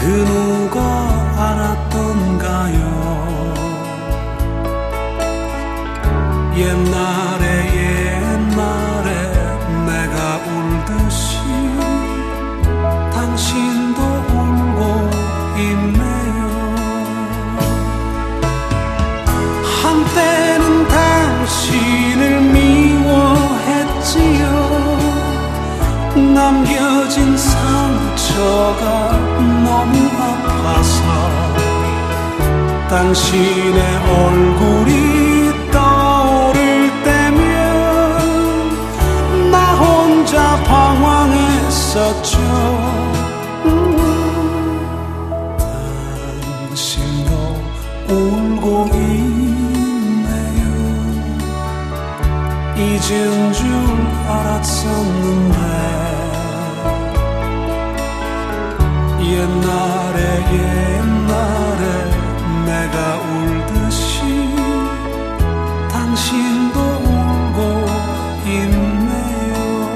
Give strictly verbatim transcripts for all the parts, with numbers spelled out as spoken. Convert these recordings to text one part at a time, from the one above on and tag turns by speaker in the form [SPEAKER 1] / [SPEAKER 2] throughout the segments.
[SPEAKER 1] 누가 알았던가요? 옛날에 옛날에 내가 울듯이 당신도 울고 있네요. 한때는 당신을 미워했지요. 남겨진 상처가 너무 아파서 당신의 얼굴이 떠오를 때면 나 혼자 방황했었죠. 당신도 울고 있네요. 잊은 줄 알았었는데 옛날에 옛날에 내가 울듯이 당신도 울고 있네요.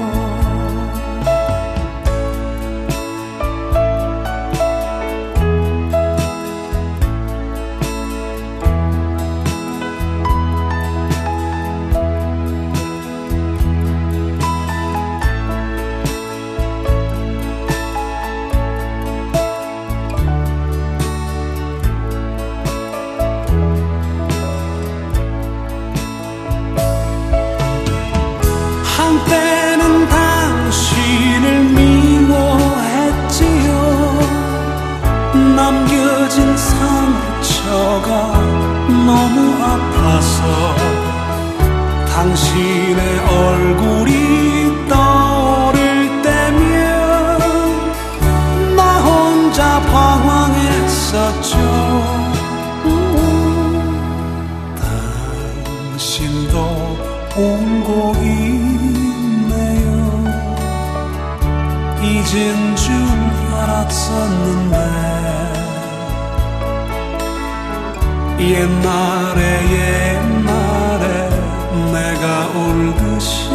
[SPEAKER 1] 한때는 당신을 미워했지요. 남겨진 상처가 너무 아파서 당신의 얼굴이 떠오를 때면 나 혼자 방황했었죠. 당신도 울고 있네요. 잊은 줄 알았었는데 옛날에 옛날에 내가 울듯이